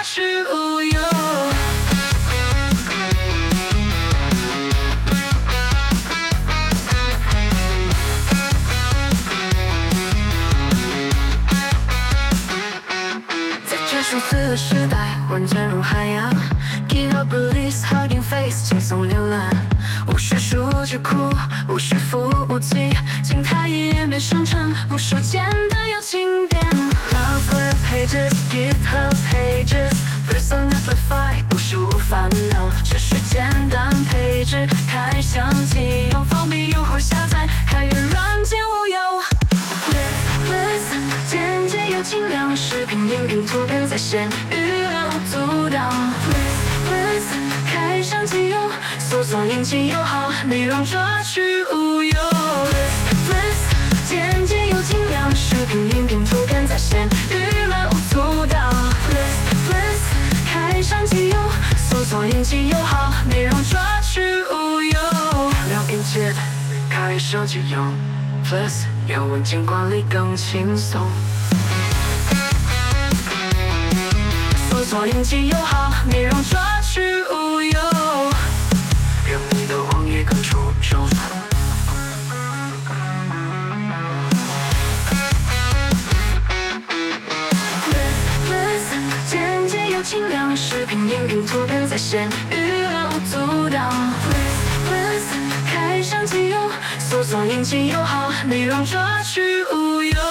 去无忧。在这数字的时代，混战如海洋 ，Get up release hugging face， 轻松浏览，无需数据库，无需服务器，静态一页面生成，无数简单又轻便。Love web pages GitHub pages，Personal Amplify， 无数烦恼，只需简单配置，开相机用方便用户下载，开源软件无忧。简洁又精良，视频、音频、图片在线，娱乐无阻挡。开相机用，搜索引擎友好，内容抓取无忧。简洁又精良，视频、音频、图片在线，娱乐无阻挡。开相机用，搜索引擎友好，内容抓取无忧。聊音节，开手机用。Plus 有文件管理更轻松，搜索引擎友好，内容抓取无忧，让你的网页更出众。简洁又轻量，视频、音频、图片在线，娱乐无阻挡。开相机用，搜索引擎友好，内容抓取无忧。